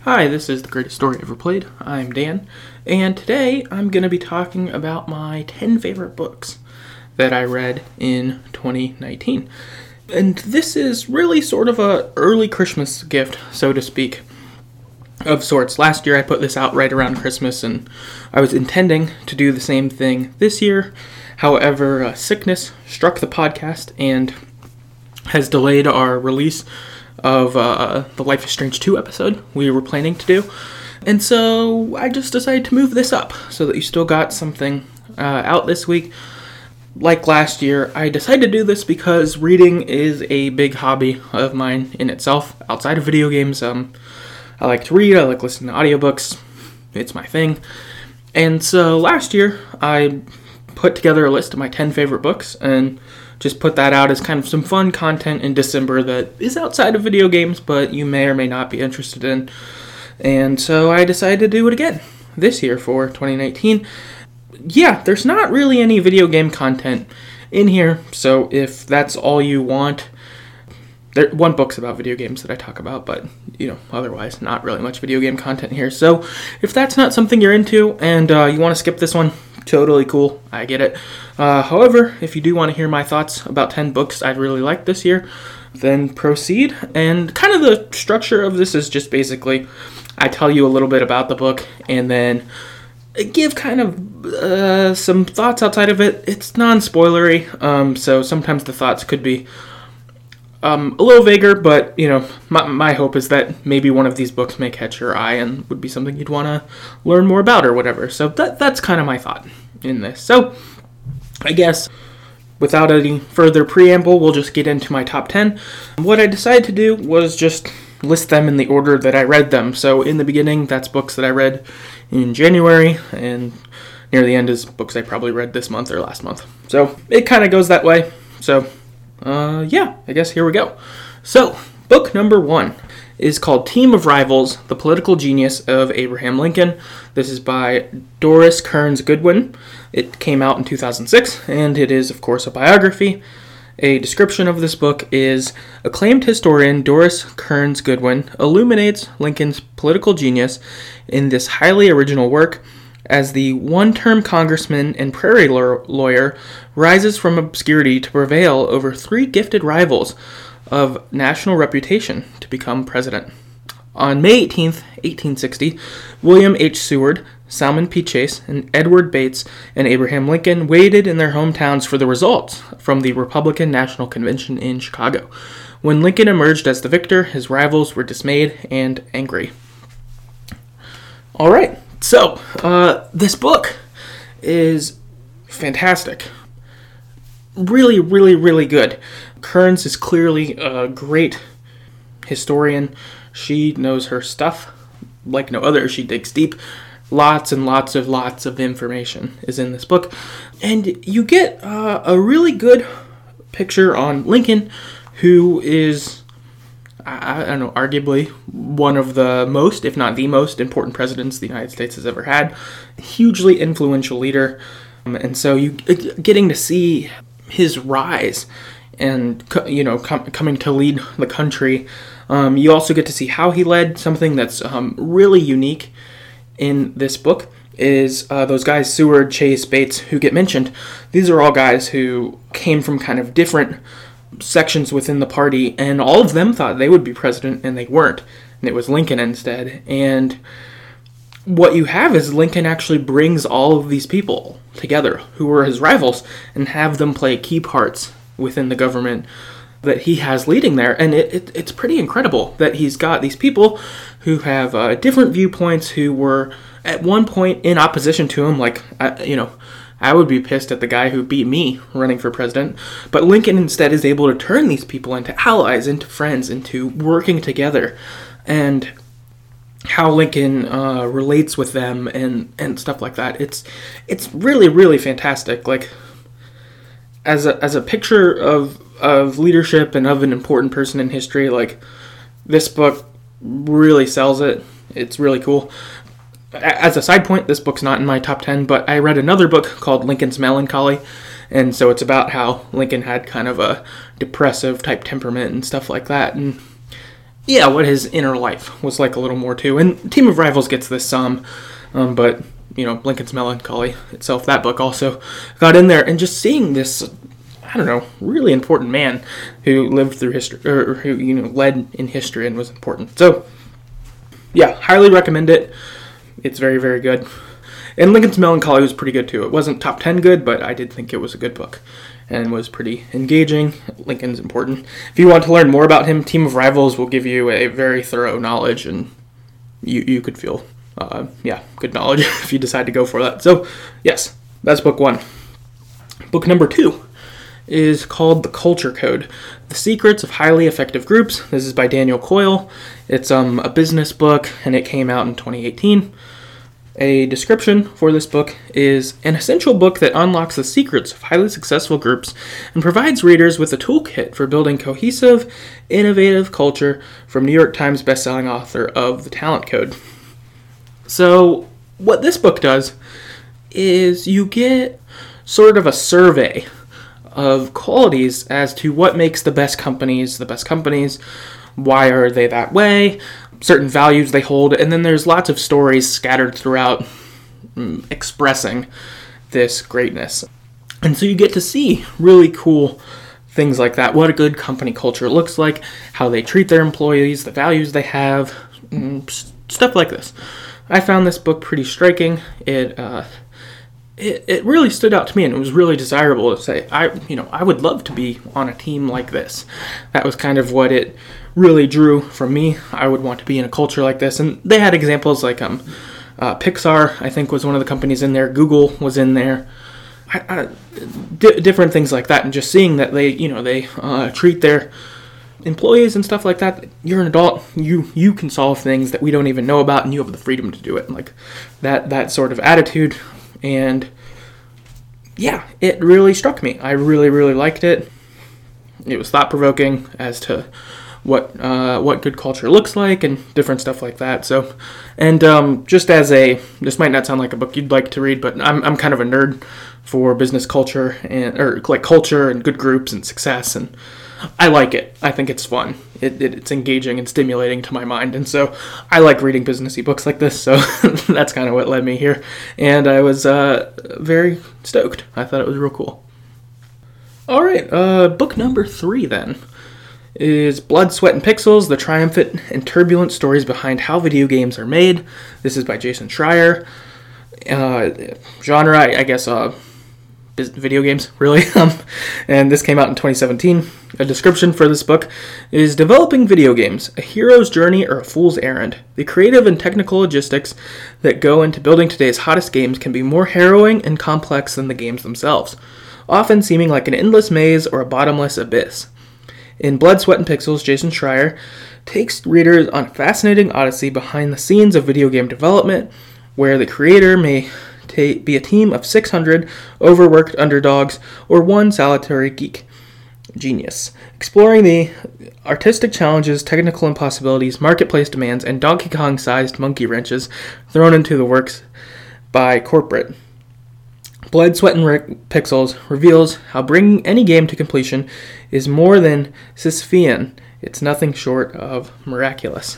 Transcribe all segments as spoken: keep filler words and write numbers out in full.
Hi, this is The Greatest Story Ever Played. I'm Dan, and today I'm going to be talking about my ten favorite books that I read in twenty nineteen. And this is really sort of a early Christmas gift, so to speak, of sorts. Last year I put this out right around Christmas, and I was intending to do the same thing this year. However, uh, sickness struck the podcast and has delayed our release of uh, the Life is Strange two episode we were planning to do. And so I just decided to move this up so that you still got something uh, out this week. Like last year, I decided to do this because reading is a big hobby of mine in itself, outside of video games. Um, I like to read, I like listening to audiobooks, it's my thing. And so last year, I put together a list of my ten favorite books, and just put that out as kind of some fun content in December that is outside of video games, but you may or may not be interested in. And so I decided to do it again this year for twenty nineteen. Yeah, there's not really any video game content in here, so if that's all you want, there one book's about video games that I talk about, but, you know, otherwise not really much video game content here. So if that's not something you're into and uh, you want to skip this one, totally cool. I get it. Uh, however, if you do want to hear my thoughts about ten books I'd really liked this year, then proceed. And kind of the structure of this is just basically I tell you a little bit about the book and then give kind of uh, some thoughts outside of it. It's non-spoilery, um, so sometimes the thoughts could be Um, a little vaguer, but, you know, my, my hope is that maybe one of these books may catch your eye and would be something you'd want to learn more about or whatever. So that that's kind of my thought in this. So I guess without any further preamble, we'll just get into my top ten. What I decided to do was just list them in the order that I read them. So in the beginning, that's books that I read in January, and near the end is books I probably read this month or last month. So it kind of goes that way. So Uh, yeah, I guess here we go. So, book number one is called Team of Rivals, The Political Genius of Abraham Lincoln. This is by Doris Kearns Goodwin. It came out in two thousand six, and it is, of course, a biography. A description of this book is, acclaimed historian Doris Kearns Goodwin illuminates Lincoln's political genius in this highly original work. As the one-term congressman and prairie lawyer rises from obscurity to prevail over three gifted rivals of national reputation to become president. On May eighteenth, eighteen sixty, William H. Seward, Salmon P. Chase, and Edward Bates and Abraham Lincoln waited in their hometowns for the results from the Republican National Convention in Chicago. When Lincoln emerged as the victor, his rivals were dismayed and angry. All right. So, uh, this book is fantastic. Really, really, really good. Kearns is clearly a great historian. She knows her stuff like no other. She digs deep. Lots and lots of lots of information is in this book. And you get uh, a really good picture on Lincoln, who is, I don't know, arguably one of the most, if not the most, important presidents the United States has ever had. Hugely influential leader. Um, and so you getting to see his rise and, you know, com- coming to lead the country. Um, you also get to see how he led. Something that's um, really unique in this book is uh, those guys, Seward, Chase, Bates, who get mentioned. These are all guys who came from kind of different sections within the party, and all of them thought they would be president, and they weren't, and it was Lincoln instead. And what you have is Lincoln actually brings all of these people together who were his rivals and have them play key parts within the government that he has leading there. And it, it, it's pretty incredible that he's got these people who have uh, different viewpoints, who were at one point in opposition to him. Like, uh, you know, I would be pissed at the guy who beat me running for president. But Lincoln instead is able to turn these people into allies, into friends, into working together. And how Lincoln uh, relates with them and, and stuff like that. It's it's really, really fantastic. Like, as a as a picture of of leadership and of an important person in history, like, this book really sells it. It's really cool. As a side point, this book's not in my top ten, but I read another book called Lincoln's Melancholy, and so it's about how Lincoln had kind of a depressive type temperament and stuff like that. And yeah, what his inner life was like a little more too. And Team of Rivals gets this some, um, but, you know, Lincoln's Melancholy itself, that book also got in there. And just seeing this, I don't know, really important man who lived through history, or who, you know, led in history and was important. So, yeah, highly recommend it. It's very, very good. And Lincoln's Melancholy was pretty good too. It wasn't top ten good, but I did think it was a good book and was pretty engaging. Lincoln's important. If you want to learn more about him, Team of Rivals will give you a very thorough knowledge, and you you could feel, uh, yeah, good knowledge if you decide to go for that. So, yes, that's book one. Book number two is called The Culture Code, The Secrets of Highly Effective Groups. This is by Daniel Coyle. It's um, a business book, and it came out in twenty eighteen. A description for this book is an essential book that unlocks the secrets of highly successful groups and provides readers with a toolkit for building cohesive, innovative culture, from New York Times bestselling author of The Talent Code. So what this book does is you get sort of a survey of qualities as to what makes the best companies the best companies, why are they that way, certain values they hold, and then there's lots of stories scattered throughout um, expressing this greatness. And so you get to see really cool things like that, what a good company culture looks like, how they treat their employees, the values they have, um, stuff like this. I found this book pretty striking. It, uh, it it really stood out to me, and it was really desirable to say, I you know, I would love to be on a team like this. That was kind of what it really drew from me. I would want to be in a culture like this. And they had examples like um, uh, Pixar, I think, was one of the companies in there. Google was in there. I, I, d- different things like that. And just seeing that they, you know, they uh, treat their employees and stuff like that. You're an adult. You you can solve things that we don't even know about, and you have the freedom to do it. Like that that sort of attitude. And yeah, it really struck me. I really, really liked it. It was thought-provoking as to what uh, what good culture looks like and different stuff like that. So, and um, just as a, this might not sound like a book you'd like to read, but I'm I'm kind of a nerd for business culture and or like culture and good groups and success, and I like it. I think it's fun. It, it it's engaging and stimulating to my mind, and so I like reading businessy books like this. So that's kind of what led me here, and I was uh, very stoked. I thought it was real cool. All right, uh, book number three then is Blood, Sweat, and Pixels, The Triumphant and Turbulent Stories Behind How Video Games Are Made. This is by Jason Schreier. Uh, genre, I, I guess, uh, video games, really. um, and this came out in twenty seventeen. A description for this book is Developing Video Games, a hero's journey or a fool's errand. The creative and technical logistics that go into building today's hottest games can be more harrowing and complex than the games themselves, often seeming like an endless maze or a bottomless abyss. In Blood, Sweat, and Pixels, Jason Schreier takes readers on a fascinating odyssey behind the scenes of video game development, where the creator may ta- be a team of six hundred overworked underdogs or one solitary geek genius, exploring the artistic challenges, technical impossibilities, marketplace demands, and Donkey Kong-sized monkey wrenches thrown into the works by corporate. Blood, Sweat, and Pixels reveals how bringing any game to completion is more than Sisyphean. It's nothing short of miraculous.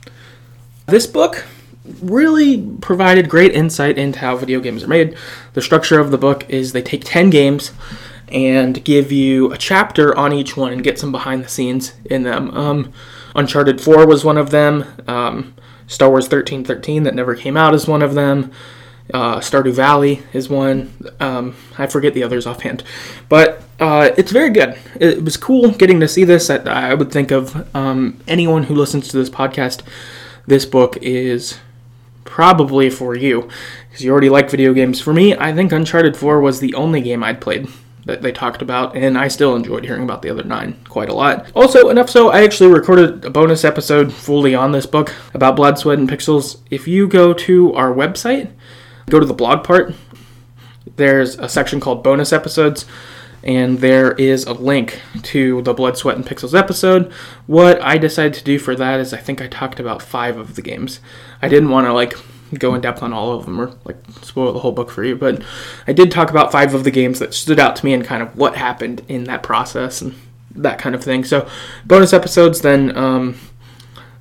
This book really provided great insight into how video games are made. The structure of the book is they take ten games and give you a chapter on each one and get some behind the scenes in them. Um, Uncharted four was one of them. Um, Star Wars thirteen thirteen that never came out is one of them. Uh, Stardew Valley is one. Um, I forget the others offhand. But uh, it's very good. It was cool getting to see this. I, I would think of um, anyone who listens to this podcast, this book is probably for you, because you already like video games. For me, I think Uncharted four was the only game I'd played that they talked about, and I still enjoyed hearing about the other nine quite a lot. Also, enough so, I actually recorded a bonus episode fully on this book about Blood, Sweat, and Pixels. If you go to our website, go to the blog part, there's a section called bonus episodes, and there is a link to the Blood, Sweat, and Pixels episode. What I decided to do for that is I think I talked about five of the games. I didn't want to like go in depth on all of them or like spoil the whole book for you, but I did talk about five of the games that stood out to me and kind of what happened in that process and that kind of thing. So bonus episodes, then um,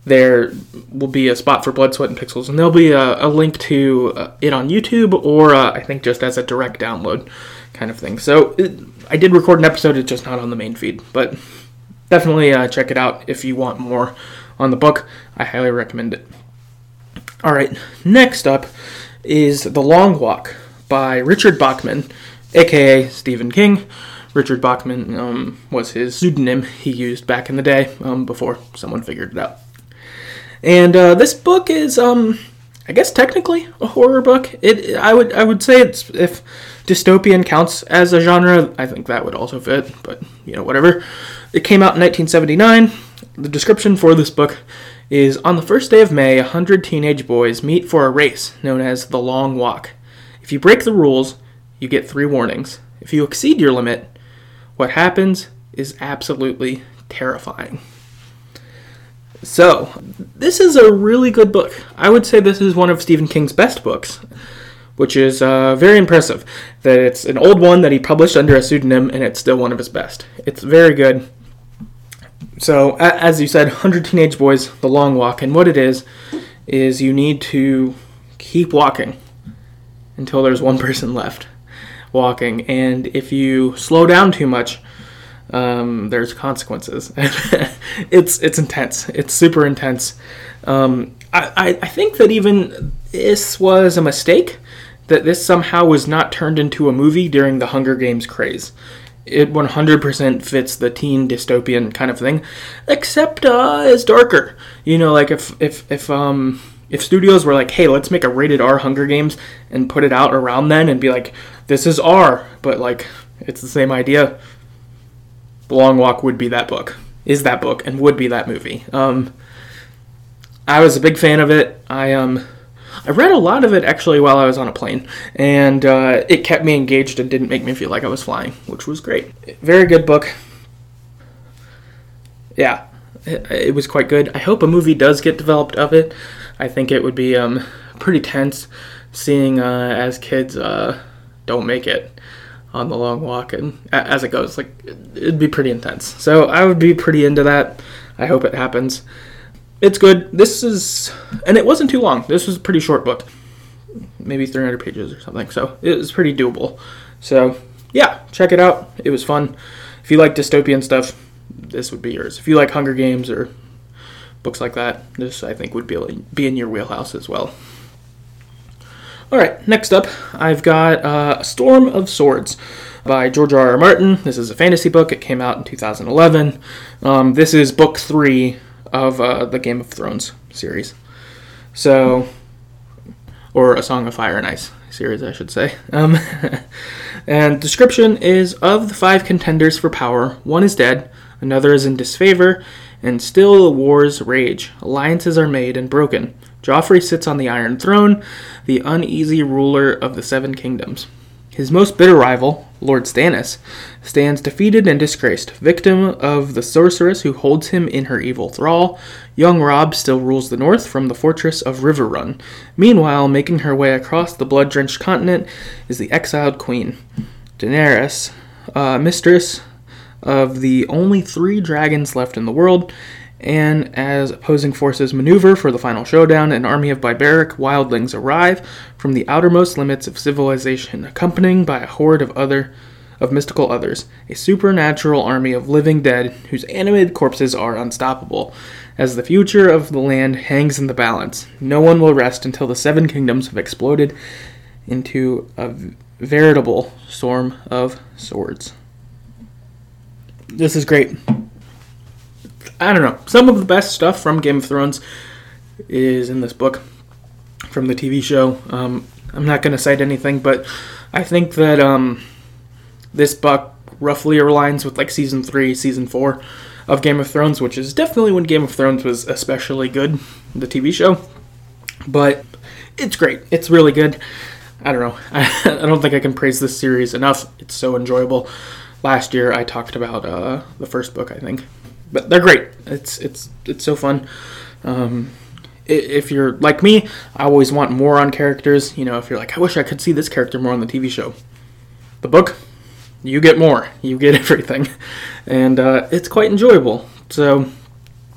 there will be a spot for Blood, Sweat, and Pixels, and there'll be a, a link to uh, it on YouTube, or uh, I think just as a direct download kind of thing. So it, I did record an episode, it's just not on the main feed, but definitely uh, check it out if you want more on the book. I highly recommend it. All right, next up is The Long Walk by Richard Bachman, aka Stephen King. Richard Bachman um, was his pseudonym he used back in the day um, before someone figured it out. And uh, this book is, um, I guess, technically a horror book. It, I would, I would say it's if dystopian counts as a genre, I think that would also fit. But you know, whatever. It came out in nineteen seventy-nine. The description for this book is: on the first day of May, a hundred teenage boys meet for a race known as the Long Walk. If you break the rules, you get three warnings. If you exceed your limit, what happens is absolutely terrifying. So, this is a really good book. I would say this is one of Stephen King's best books, which is uh, very impressive. That it's an old one that he published under a pseudonym, and it's still one of his best. It's very good. So, as you said, one hundred Teenage Boys, The Long Walk, and what it is, is you need to keep walking until there's one person left walking, and if you slow down too much, um, there's consequences. it's it's intense. It's super intense. Um, I, I, I think that even this was a mistake, that this somehow was not turned into a movie during the Hunger Games craze. It one hundred percent fits the teen dystopian kind of thing, except uh, it's darker. You know, like if if if um if studios were like, hey, let's make a rated R Hunger Games and put it out around then and be like, this is R, but like it's the same idea. The Long Walk would be that book, is that book, and would be that movie. Um, I was a big fan of it. I um. I read a lot of it, actually, while I was on a plane, and uh, it kept me engaged and didn't make me feel like I was flying, which was great. Very good book. Yeah, it, it was quite good. I hope a movie does get developed of it. I think it would be um, pretty tense seeing uh, as kids uh, don't make it on the Long Walk, and as it goes, like it'd be pretty intense. So I would be pretty into that. I hope it happens. It's good. This is, and it wasn't too long. This was a pretty short book, maybe three hundred pages or something. So it was pretty doable. So yeah, check it out. It was fun. If you like dystopian stuff, this would be yours. If you like Hunger Games or books like that, this I think would be be in your wheelhouse as well. All right, next up, I've got uh, A Storm of Swords by George R. R. Martin. This is a fantasy book. It came out in two thousand eleven. Um, this is book three of uh, the Game of Thrones series. So, or A Song of Fire and Ice series, I should say. Um, and description is: of the five contenders for power, one is dead, another is in disfavor, and still wars rage. Alliances are made and broken. Joffrey sits on the Iron Throne, the uneasy ruler of the Seven Kingdoms. His most bitter rival, Lord Stannis, stands defeated and disgraced, victim of the sorceress who holds him in her evil thrall. Young Robb still rules the north from the fortress of Riverrun. Meanwhile, making her way across the blood-drenched continent is the exiled queen, Daenerys, uh, mistress of the only three dragons left in the world. And as opposing forces maneuver for the final showdown, an army of barbaric wildlings arrive from the outermost limits of civilization, accompanied by a horde of other, of mystical others, a supernatural army of living dead whose animated corpses are unstoppable. As the future of the land hangs in the balance, no one will rest until the Seven Kingdoms have exploded into a veritable storm of swords. This is great. I don't know. Some of the best stuff from Game of Thrones is in this book from the T V show. Um, I'm not going to cite anything, but I think that um, this book roughly aligns with like season three, season four of Game of Thrones, which is definitely when Game of Thrones was especially good, the T V show. But it's great. It's really good. I don't know. I, I don't think I can praise this series enough. It's so enjoyable. Last year I talked about uh, the first book, I think. But they're great. It's it's it's so fun. Um, if you're like me, I always want more on characters. You know, if you're like, I wish I could see this character more on the T V show. The book, you get more. You get everything. And uh, it's quite enjoyable. So,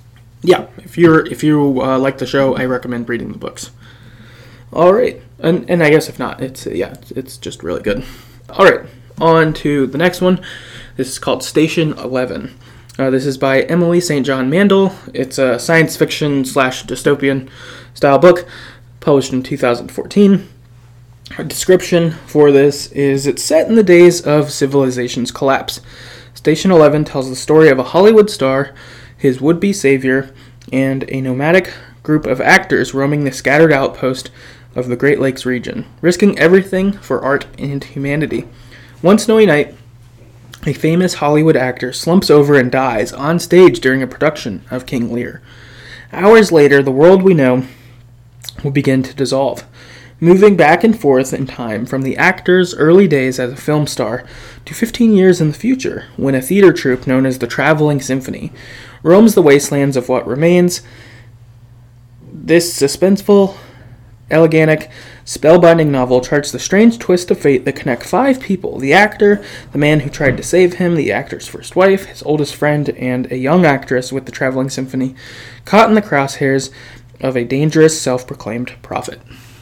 yeah, if you're if you uh, like the show, I recommend reading the books. All right, and and I guess if not, it's yeah, it's, it's just really good. All right, on to the next one. This is called Station Eleven. Uh, this is by Emily Saint John Mandel. It's a science fiction slash dystopian style book, published in two thousand fourteen. Her description for this is it's set in the days of civilization's collapse. Station Eleven tells the story of a Hollywood star, his would-be savior, and a nomadic group of actors roaming the scattered outpost of the Great Lakes region, risking everything for art and humanity. One snowy night, a famous Hollywood actor slumps over and dies on stage during a production of King Lear. Hours later, the world we know will begin to dissolve, moving back and forth in time from the actor's early days as a film star to fifteen years in the future, when a theater troupe known as the Traveling Symphony roams the wastelands of what remains. This suspenseful, elegantic, spellbinding novel charts the strange twist of fate that connect five people: the actor, the man who tried to save him, the actor's first wife, his oldest friend, and a young actress with the Traveling Symphony, caught in the crosshairs of a dangerous self-proclaimed prophet.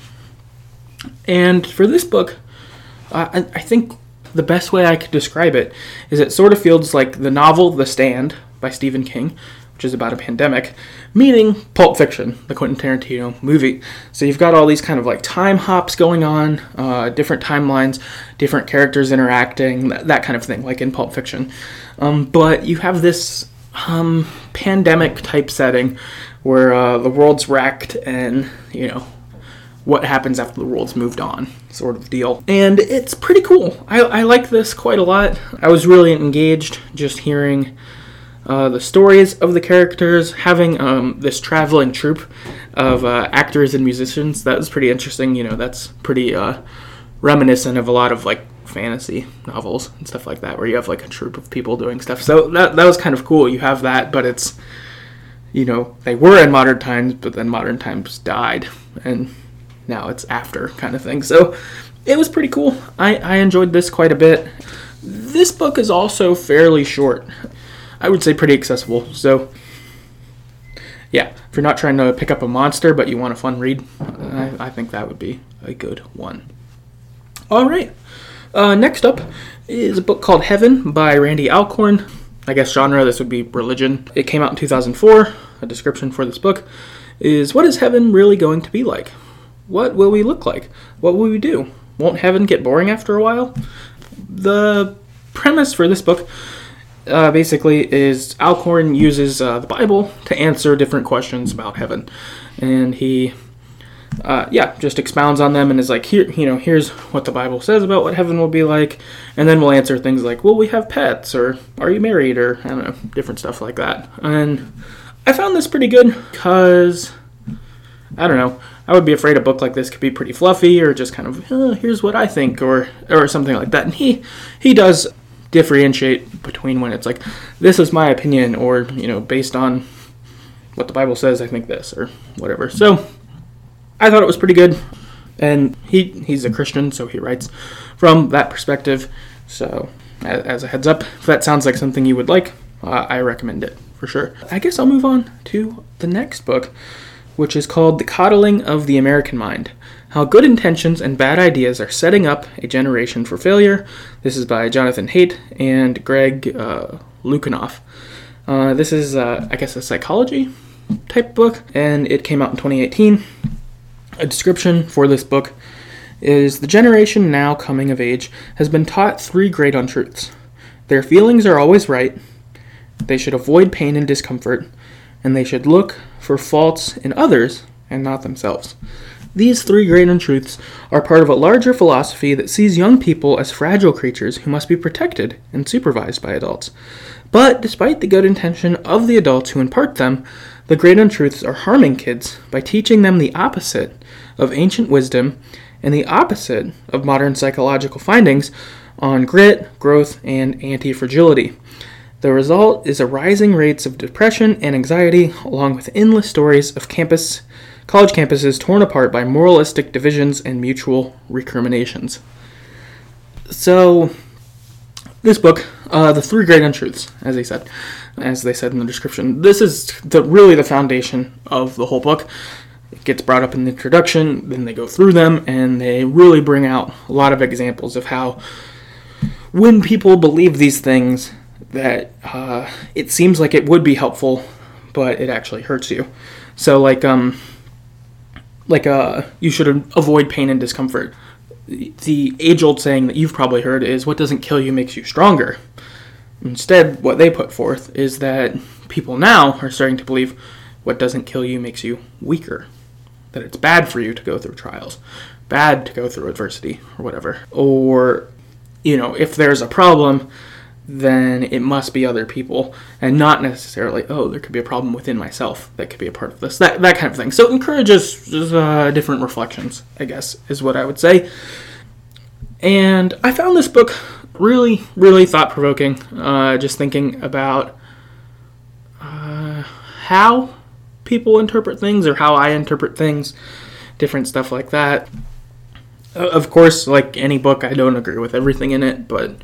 And for this book, uh, I, I think the best way I could describe it is it sort of feels like the novel The Stand by Stephen King, which is about a pandemic, meaning Pulp Fiction, the Quentin Tarantino movie. So you've got all these kind of like time hops going on, uh, different timelines, different characters interacting, that, that kind of thing, like in Pulp Fiction. Um, but you have this um, pandemic type setting where uh, the world's wrecked and, you know, what happens after the world's moved on, sort of deal. And it's pretty cool. I, I like this quite a lot. I was really engaged just hearing uh, the stories of the characters, having um, this traveling troupe of uh, actors and musicians. That was pretty interesting. You know, that's pretty uh, reminiscent of a lot of, like, fantasy novels and stuff like that, where you have, like, a troupe of people doing stuff. So that that was kind of cool. You have that, but it's, you know, they were in modern times, but then modern times died, and now it's after kind of thing. So it was pretty cool. I, I enjoyed this quite a bit. This book is also fairly short. I would say pretty accessible. So yeah, if you're not trying to pick up a monster but you want a fun read, I, I think that would be a good one. All right. Uh, next up is a book called Heaven by Randy Alcorn. I guess genre, this would be religion. It came out in two thousand four. A description for this book is, what is heaven really going to be like? What will we look like? What will we do? Won't heaven get boring after a while? The premise for this book uh, basically is Alcorn uses uh, the Bible to answer different questions about heaven. And he, uh, yeah, just expounds on them and is like, here, you know, here's what the Bible says about what heaven will be like. And then we'll answer things like, will we have pets? Or are you married? Or, I don't know, different stuff like that. And I found this pretty good because, I don't know, I would be afraid a book like this could be pretty fluffy or just kind of, oh, here's what I think, or or something like that. And he he does differentiate between when it's like, this is my opinion, or, you know, based on what the Bible says, I think this, or whatever. So I thought it was pretty good. And he he's a Christian, so he writes from that perspective. So as a heads up, if that sounds like something you would like, uh, I recommend it for sure. I guess I'll move on to the next book, which is called The Coddling of the American Mind: How Good Intentions and Bad Ideas Are Setting Up a Generation for Failure. This is by Jonathan Haidt and Greg uh, Lukianoff. Uh, this is, uh, I guess, a psychology type book, and it came out in twenty eighteen. A description for this book is, the generation now coming of age has been taught three great untruths. Their feelings are always right, they should avoid pain and discomfort, and they should look for faults in others and not themselves. These three great untruths are part of a larger philosophy that sees young people as fragile creatures who must be protected and supervised by adults. But despite the good intention of the adults who impart them, the great untruths are harming kids by teaching them the opposite of ancient wisdom and the opposite of modern psychological findings on grit, growth, and anti-fragility. The result is a rising rates of depression and anxiety, along with endless stories of campus, college campuses torn apart by moralistic divisions and mutual recriminations. So, This book, uh, The Three Great Untruths, as they said, as they said in the description, this is the really the foundation of the whole book. It gets brought up in the introduction, then they go through them, and they really bring out a lot of examples of how when people believe these things, that uh, it seems like it would be helpful, but it actually hurts you. So, like, um, like uh, you should avoid pain and discomfort. The age-old saying that you've probably heard is, what doesn't kill you makes you stronger. Instead, what they put forth is that people now are starting to believe what doesn't kill you makes you weaker. That it's bad for you to go through trials, bad to go through adversity, or whatever. Or, you know, if there's a problem, then it must be other people, and not necessarily, oh, there could be a problem within myself that could be a part of this, that that kind of thing. So it encourages uh, different reflections, I guess, is what I would say. And I found this book really, really thought-provoking, uh, just thinking about uh, how people interpret things, or how I interpret things, different stuff like that. Uh, of course, like any book, I don't agree with everything in it, but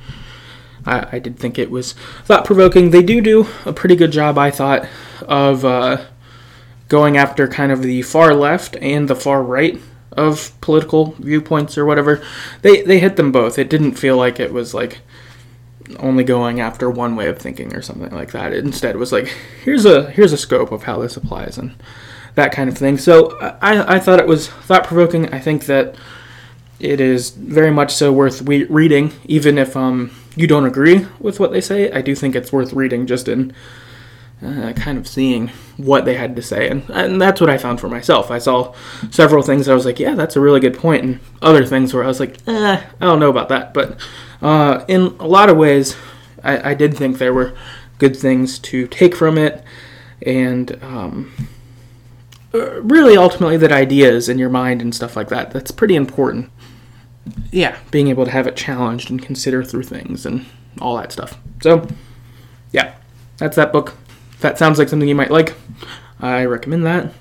I, I did think it was thought-provoking. They do do a pretty good job, I thought, of uh, going after kind of the far left and the far right of political viewpoints or whatever. They they hit them both. It didn't feel like it was like only going after one way of thinking or something like that. It instead was like, here's a here's a scope of how this applies and that kind of thing. So I, I thought it was thought-provoking. I think that it is very much so worth we- reading, even if um you don't agree with what they say. I do think it's worth reading just in uh, kind of seeing what they had to say. And, and that's what I found for myself. I saw several things that I was like, yeah, that's a really good point. And other things where I was like, eh, I don't know about that. But uh, in a lot of ways, I, I did think there were good things to take from it. And um, really, ultimately, that ideas in your mind and stuff like that, that's pretty important. Yeah, being able to have it challenged and consider through things and all that stuff. So, yeah, that's that book. If that sounds like something you might like, I recommend that.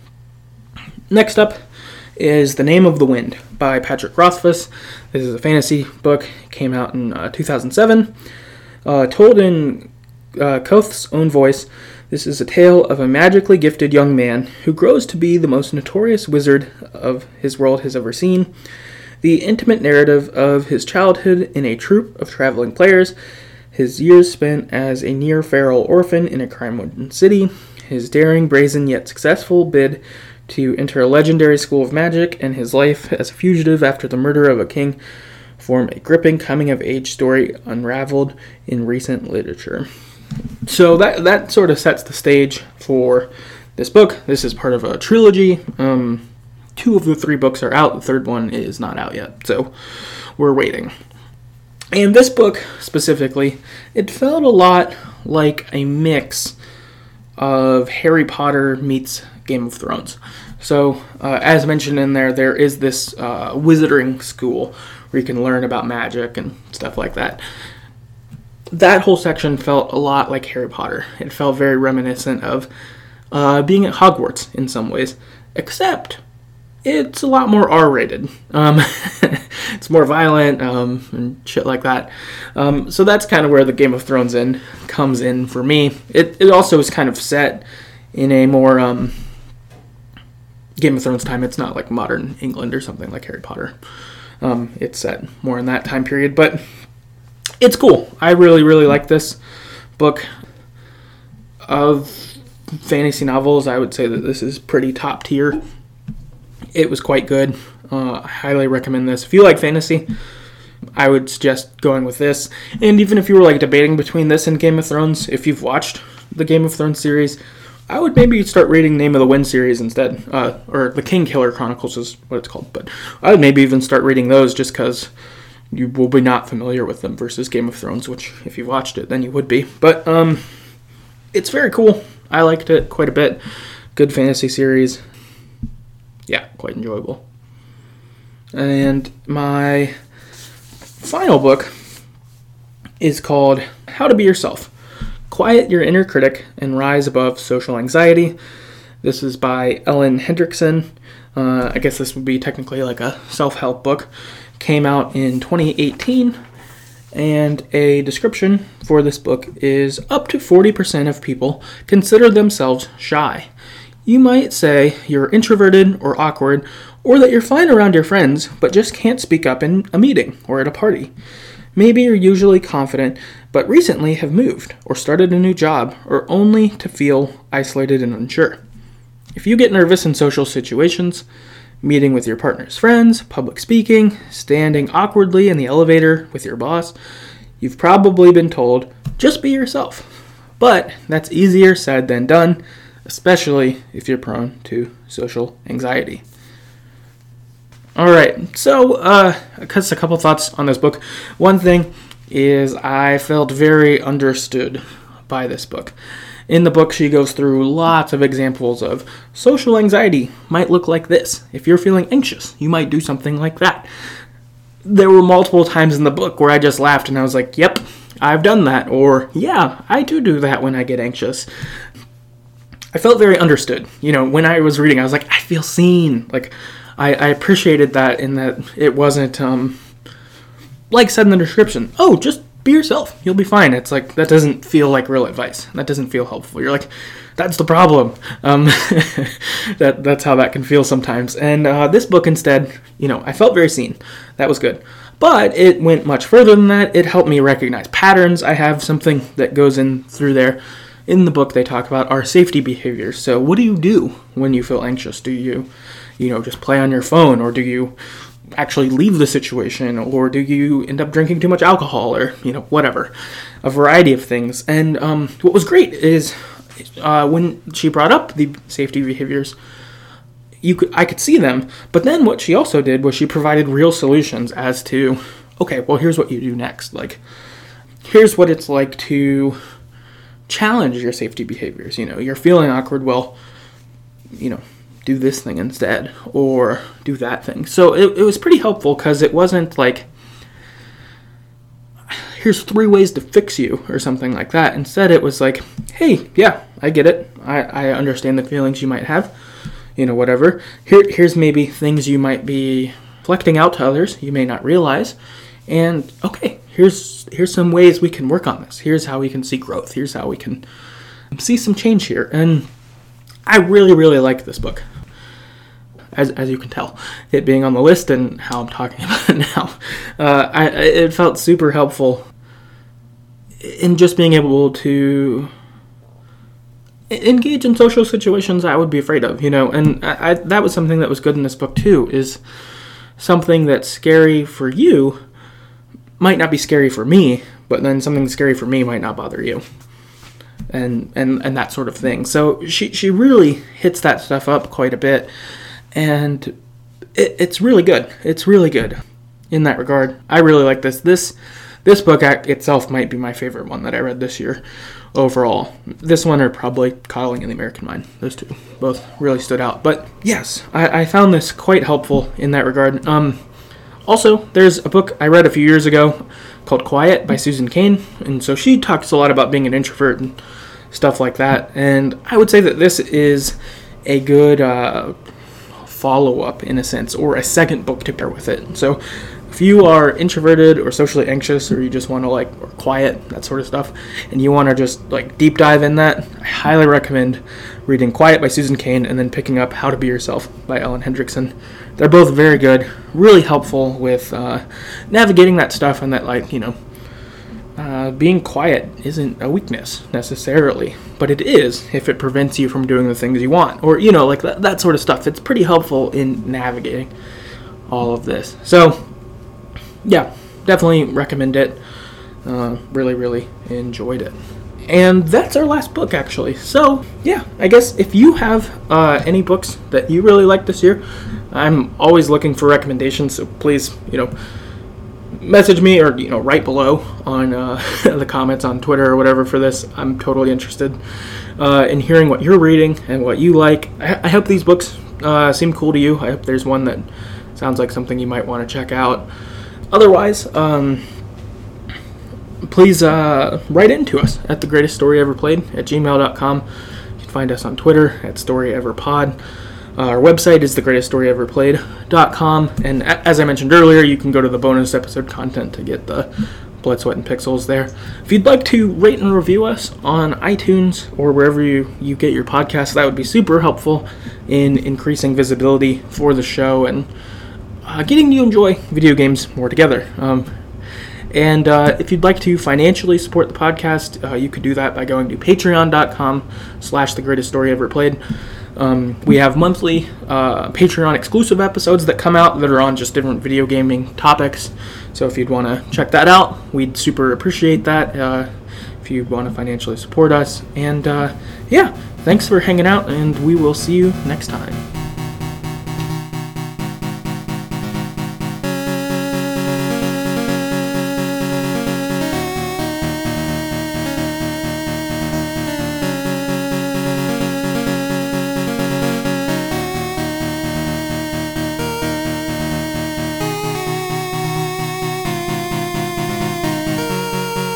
Next up is The Name of the Wind by Patrick Rothfuss. This is a fantasy book. It came out in uh, two thousand seven. Uh, told in uh, Koth's own voice, this is a tale of a magically gifted young man who grows to be the most notorious wizard of his world has ever seen. The intimate narrative of his childhood in a troupe of traveling players, his years spent as a near-feral orphan in a crime-ridden city, his daring, brazen, yet successful bid to enter a legendary school of magic, and his life as a fugitive after the murder of a king form a gripping coming-of-age story unraveled in recent literature. So that that sort of sets the stage for this book. This is part of a trilogy. Um... Two of the three books are out. The third one is not out yet, so we're waiting. And this book, specifically, it felt a lot like a mix of Harry Potter meets Game of Thrones. So, uh, as mentioned in there, there is this uh, wizarding school where you can learn about magic and stuff like that. That whole section felt a lot like Harry Potter. It felt very reminiscent of uh, being at Hogwarts in some ways, except it's a lot more R-rated. Um, it's more violent um, and shit like that. Um, so that's kind of where the Game of Thrones in comes in for me. It it also is kind of set in a more um, Game of Thrones time. It's not like modern England or something like Harry Potter. Um, it's set more in that time period, but it's cool. I really, really like this book. Of fantasy novels, I would say that this is pretty top tier. It was quite good. Uh, I highly recommend this. If you like fantasy, I would suggest going with this. And even if you were like debating between this and Game of Thrones, if you've watched the Game of Thrones series, I would maybe start reading Name of the Wind series instead. Uh, or the Kingkiller Chronicles is what it's called. But I would maybe even start reading those just because you will be not familiar with them versus Game of Thrones, which if you've watched it, then you would be. But um, it's very cool. I liked it quite a bit. Good fantasy series. Yeah, quite enjoyable. And my final book is called How to Be Yourself. Quiet Your Inner Critic and Rise Above Social Anxiety. This is by Ellen Hendrickson. Uh, I guess this would be technically like a self-help book. Came out in twenty eighteen. And a description for this book is up to forty percent of people consider themselves shy. You might say you're introverted or awkward, or that you're fine around your friends, but just can't speak up in a meeting or at a party. Maybe you're usually confident, but recently have moved or started a new job, or only to feel isolated and unsure. If you get nervous in social situations, meeting with your partner's friends, public speaking, standing awkwardly in the elevator with your boss, you've probably been told, just be yourself. But that's easier said than done, especially if you're prone to social anxiety. All right, so uh, just a couple thoughts on this book. One thing is I felt very understood by this book. In the book, she goes through lots of examples of social anxiety might look like this. If you're feeling anxious, you might do something like that. There were multiple times in the book where I just laughed and I was like, yep, I've done that. Or, yeah, I do do that when I get anxious. I felt very understood. You know, when I was reading, I was like, I feel seen. Like, I, I appreciated that in that it wasn't, um, like said in the description, oh, just be yourself. You'll be fine. It's like, that doesn't feel like real advice. That doesn't feel helpful. You're like, that's the problem. Um, that That's how that can feel sometimes. And uh, this book instead, you know, I felt very seen. That was good. But it went much further than that. It helped me recognize patterns. I have something that goes in through there. In the book, they talk about our safety behaviors. So what do you do when you feel anxious? Do you, you know, just play on your phone, or do you actually leave the situation, or do you end up drinking too much alcohol, or, you know, whatever, a variety of things. And um, what was great is uh, when she brought up the safety behaviors, you could I could see them, but then what she also did was she provided real solutions as to, okay, well, here's what you do next. Like, here's what it's like to challenge your safety behaviors. You know, you're feeling awkward, well, you know, do this thing instead, or do that thing. So it, it was pretty helpful, because it wasn't like, here's three ways to fix you, or something like that. Instead, it was like, hey, yeah, I get it. I, I understand the feelings you might have, you know, whatever. Here, here's maybe things you might be reflecting out to others you may not realize. And, okay, here's here's some ways we can work on this. Here's how we can see growth. Here's how we can see some change here. And I really, really like this book. As as you can tell, it being on the list and how I'm talking about it now. Uh, I, it felt super helpful in just being able to engage in social situations I would be afraid of, you know. And I, I, that was something that was good in this book, too, is something that's scary for you might not be scary for me, but then something scary for me might not bother you. And and, and that sort of thing. So she, she really hits that stuff up quite a bit. And it, it's really good. It's really good in that regard. I really like this. This this book itself might be my favorite one that I read this year overall. This one, or probably Coddling and the American Mind. Those two both really stood out. But yes, I, I found this quite helpful in that regard. Um, also, there's a book I read a few years ago called Quiet by Susan Cain. And so she talks a lot about being an introvert and stuff like that. And I would say that this is a good Uh, follow-up, in a sense, or a second book to pair with it. So if you are introverted or socially anxious, or you just want to, like, or quiet, that sort of stuff, and you want to just, like, deep dive in that, I highly recommend reading Quiet by Susan Cain and then picking up How to Be Yourself by Ellen Hendrickson. They're both very good, really helpful with uh, navigating that stuff, and that, like, you know, Uh, being quiet isn't a weakness necessarily, but it is if it prevents you from doing the things you want, or, you know, like that, that sort of stuff. It's pretty helpful in navigating all of this. So, yeah, definitely recommend it. Uh, really, really enjoyed it. And that's our last book, actually. So, yeah, I guess if you have uh, any books that you really like this year, I'm always looking for recommendations, so please, you know, message me, or, you know, right below on uh, the comments on Twitter or whatever for this. I'm totally interested uh, in hearing what you're reading and what you like. I, I hope these books uh, seem cool to you. I hope there's one that sounds like something you might want to check out. Otherwise, um, please uh, write into us at the greatest story ever played at gmail dot com. You can find us on Twitter at storyeverpod. Uh, our website is the greatest story ever played dot com, and a- as I mentioned earlier, you can go to the bonus episode content to get the Blood, Sweat, and Pixels there. If you'd like to rate and review us on iTunes or wherever you, you get your podcasts, that would be super helpful in increasing visibility for the show and uh, getting to enjoy video games more together. Um, and uh, if you'd like to financially support the podcast, uh, you could do that by going to patreon.com slash the greatest story ever played. Um, we have monthly uh, Patreon exclusive episodes that come out that are on just different video gaming topics. So if you'd want to check that out, we'd super appreciate that uh, if you want to financially support us. And uh, yeah, thanks for hanging out, and we will see you next time.